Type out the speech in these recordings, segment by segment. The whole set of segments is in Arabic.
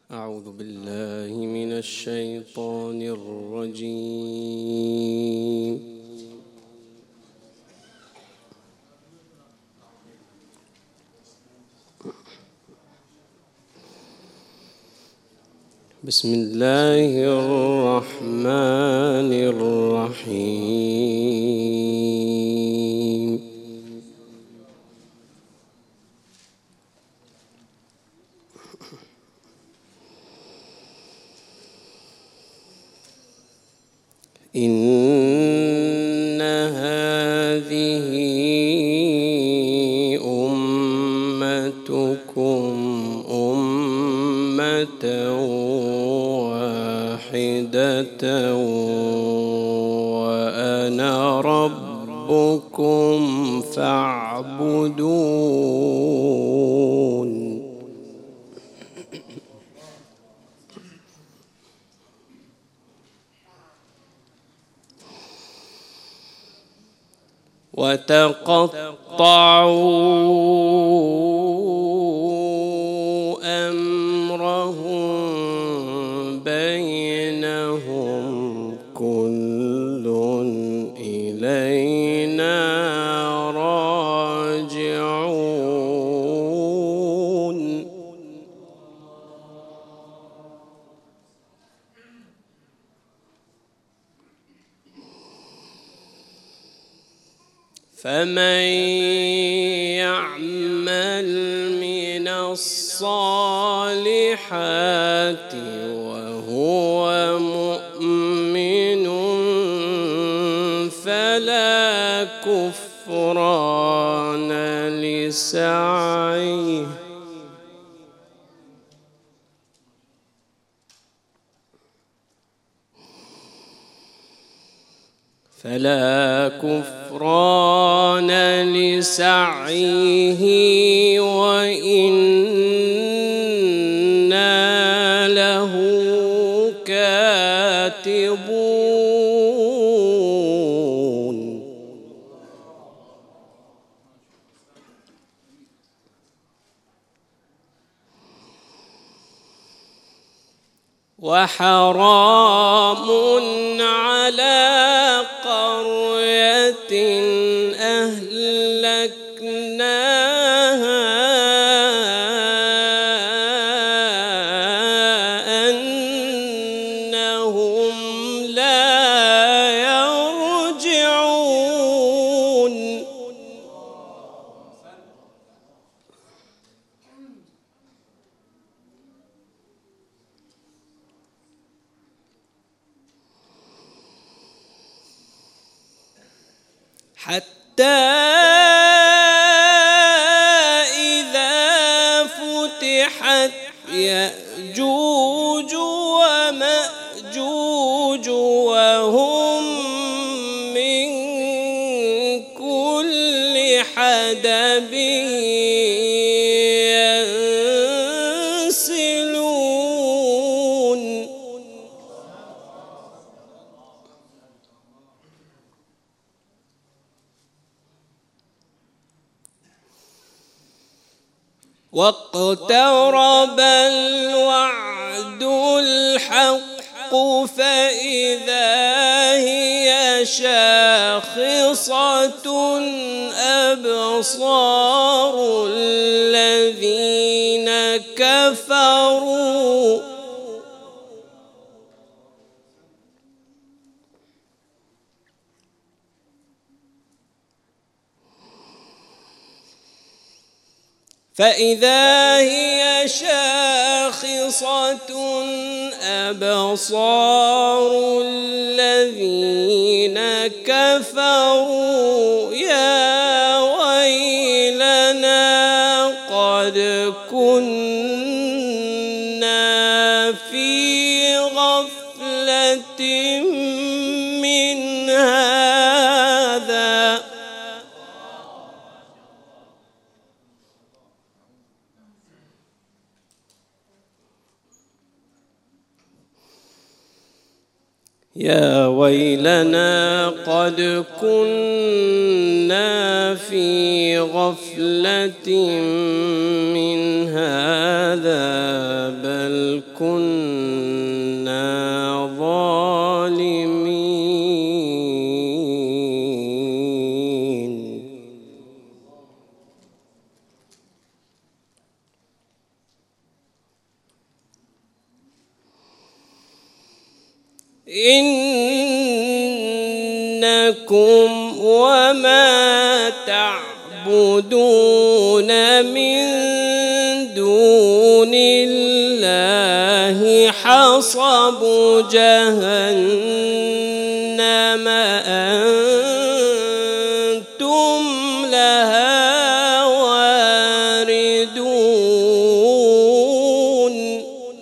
أعوذ بالله من الشيطان الرجيم. بسم الله الرحمن الرحيم. إن هذه أمتكم أمة واحدة وأنا ربكم فاعبدون. وتقطعوا أمرهم بينهم كل إلينا راجعون. فمن يعمل من الصالحات وهو مؤمن فلا كفران لسعيه وإنا له كاتبون. وحرام على قرية أهلكناها أنهم لا يرجعون. حتى إذا فتحت يأجوج ومأجوج وهم من كل حدب ينسلون. واقترب الوعد الحق فإذا هي شاخصة أبصار الذين كفروا فإذا هي شاخصة أبصار الذين كفروا يا ويلنا قد كنا في غفلة من هذا يا ويلنا قد كنا في غفلة من هذا بل بل كنا ظالمين. إنكم وما تعبدون من دون الله حصب جهنم أنتم لها واردون.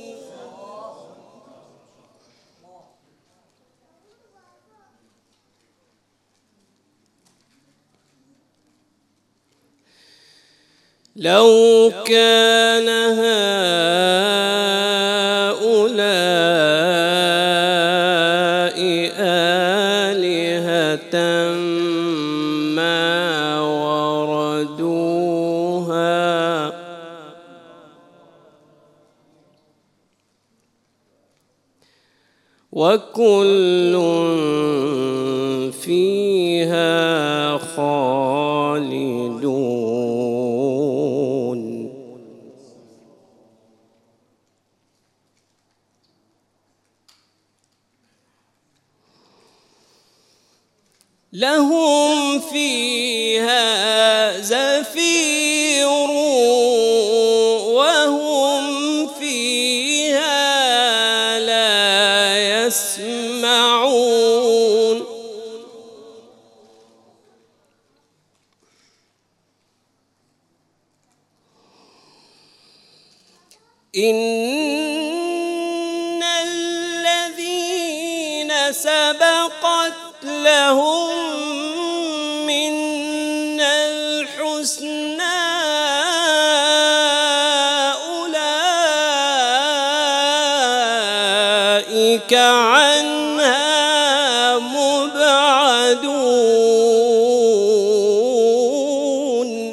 لو كان هؤلاء آلهة ما وردوها وكل فيها خالدون. لهم فيها زفير وهم فيها لا يسمعون. إن الذين سبقت لهم منا الحسنى أولئك عنها مبعدون.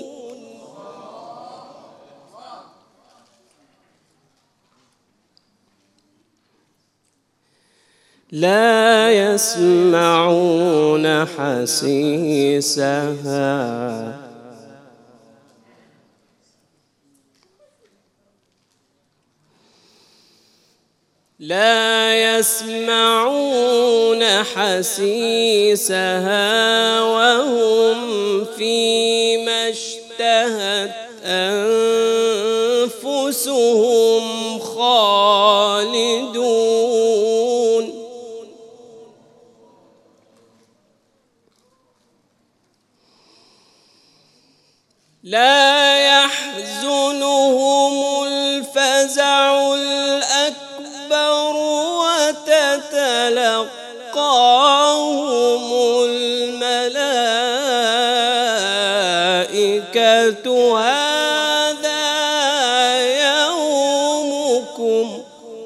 لا يسمعون حسيسها وهم فيما اشتهت أنفسهم خالدون. لا يحزنهم الفزع الأكبر وتتلقاهم الملائكة هذا يومكم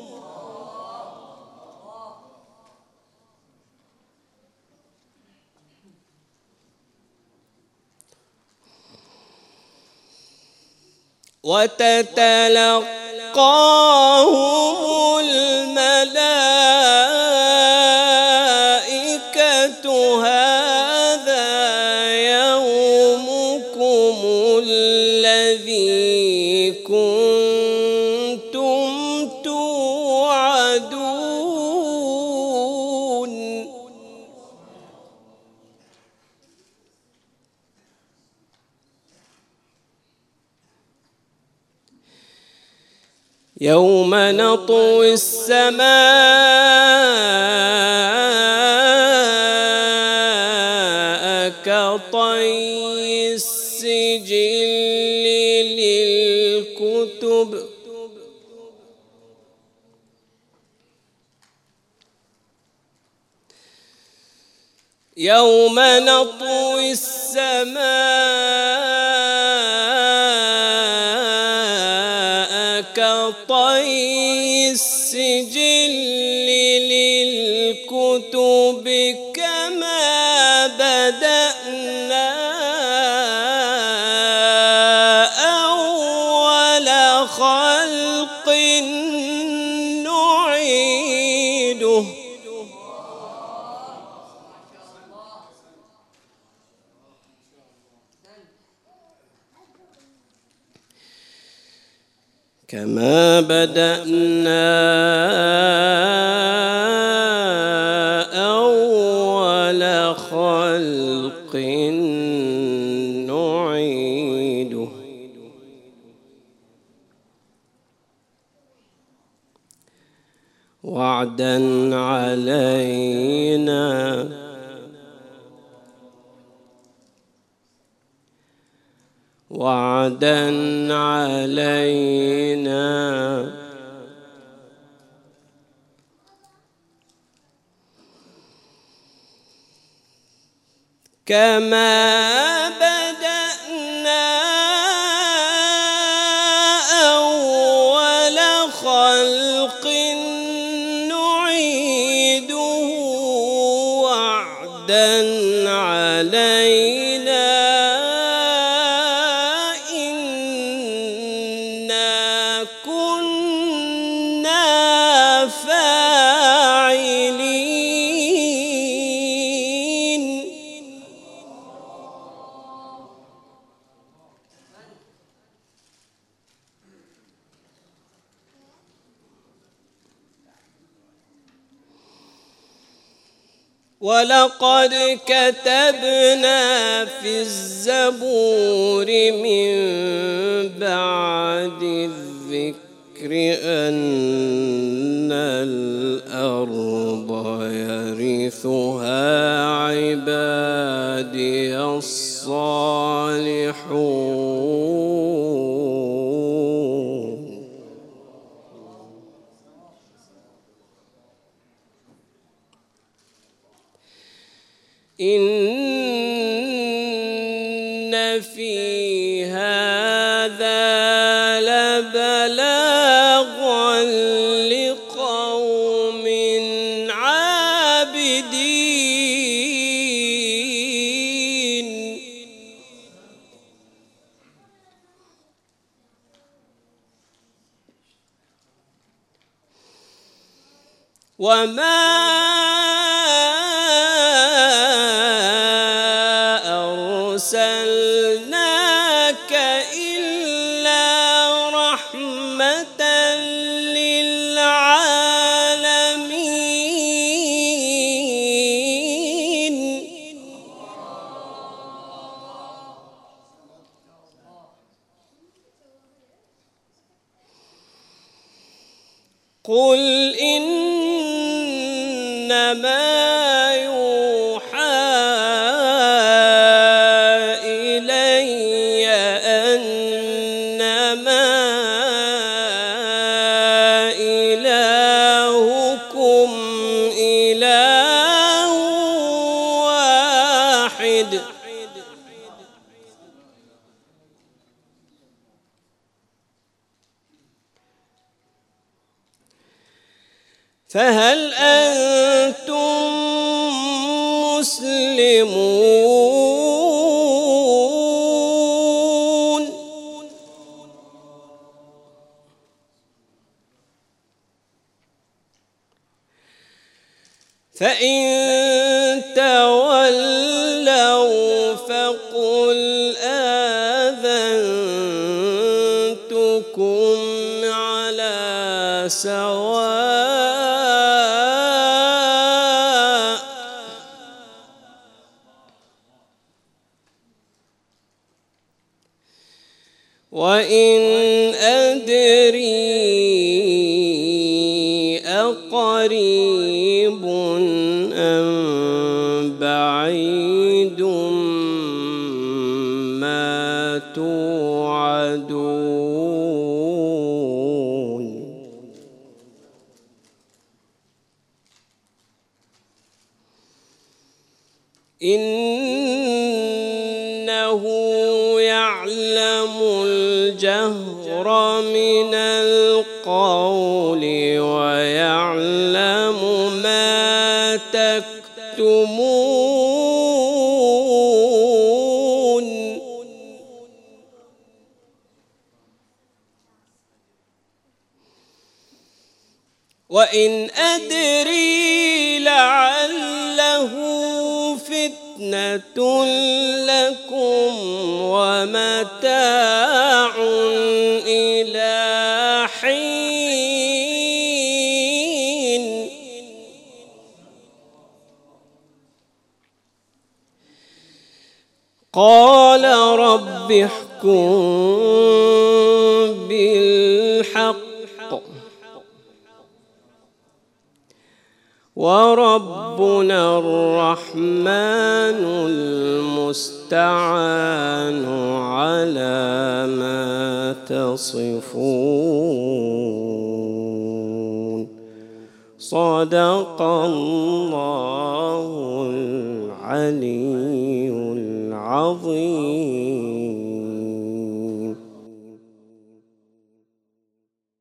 وتتلقاهم الملائكة هذا يومكم الذي كنتم توعدون. يوم نطوي السماء كطي السجل للكتب يوم نطوي السماء كطي السجل للكتب كما بدأنا أول خلق نعيده كما بدأنا أول خلق نعيده وعدا علينا وعدا علينا كما بدأنا أول خلق نعيده وعدا علينا إنا كنا فاعلين. ولقد كتبنا في الزبور من بعد الذكر أن الأرض يرثها عبادي الصالحون. إن في هذا لبلاغا لقوم عابدين. وما أرسلناك إلا رحمة للعالمين. قل إنما يوحى إلي أنما إلهكم إله واحد فهل أنتم مسلمون؟ فإن تولوا فقل آذنتكم على سواء وإن أدري أقريب أم بعيد ما توعدون. إنه يعلم الجهر من القول ويعلم ما تكتمون. وإن أدري لعله فتنة لكم ومتاع إلى قال رب احكم بالحق وربنا الرحمن المستعان على ما تصفون. صدق الله العلي العظيم.